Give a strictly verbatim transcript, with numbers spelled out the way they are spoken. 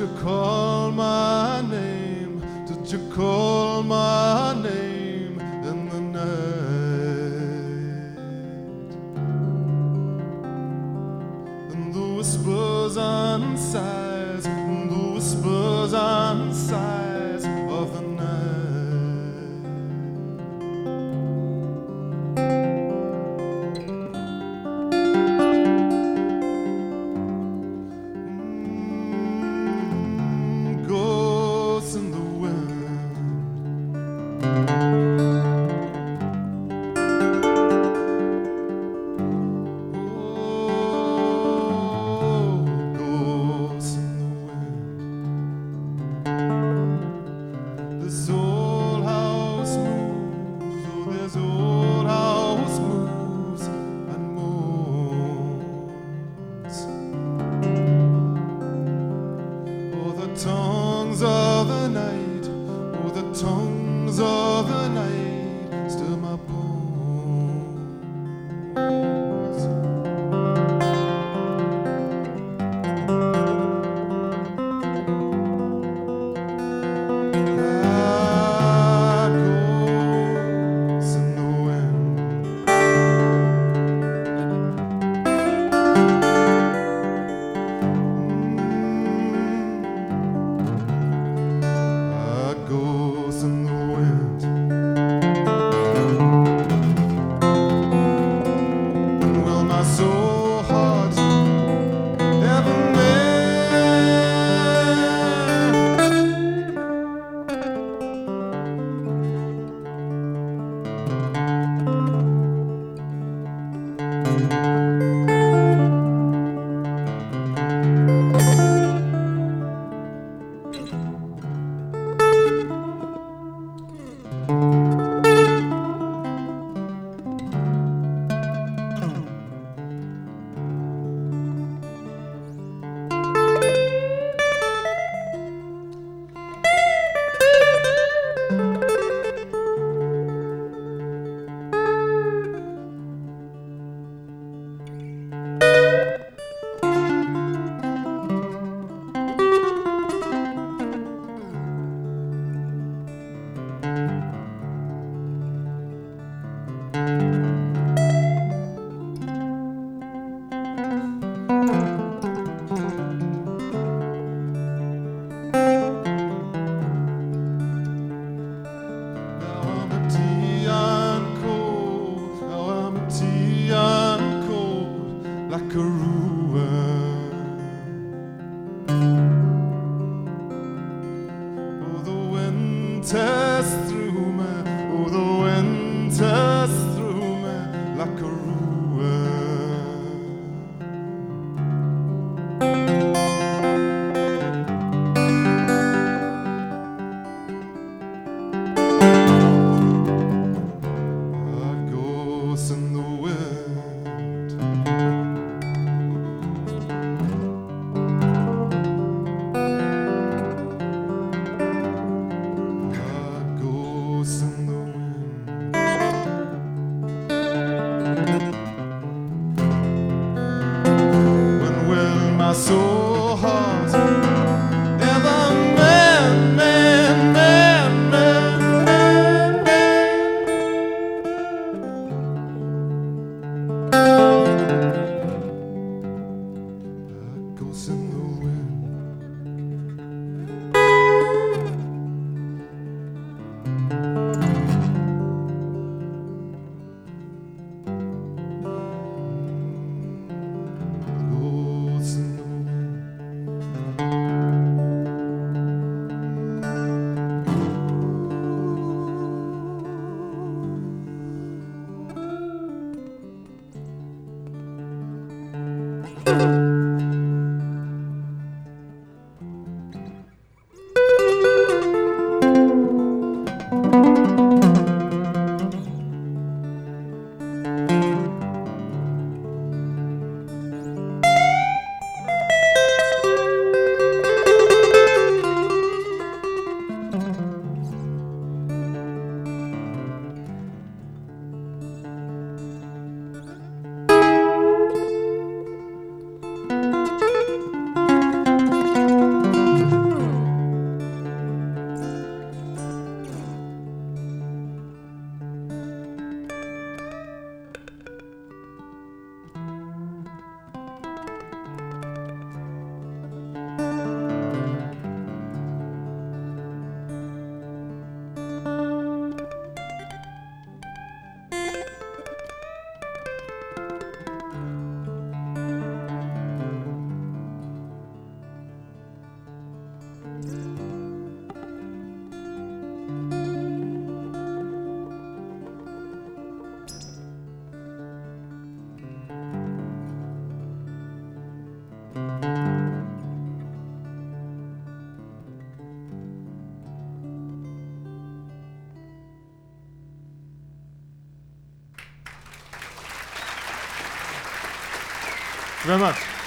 you call my name? Did you call my name in the night? And the whispers and sighs, and the whispers and sighs of the night. In the wind, oh, ghosts in the wind. This old house moves, oh, this old house moves and moans. Oh, the tongues of the night, oh, the tongues of the night stir my bones. Echoes in the wind. Goes in the wind. And will my soul heart ever like a ruin? Oh, the winter's through me, oh, the winter's through me like a ruin. A ghost in the wind. you very much.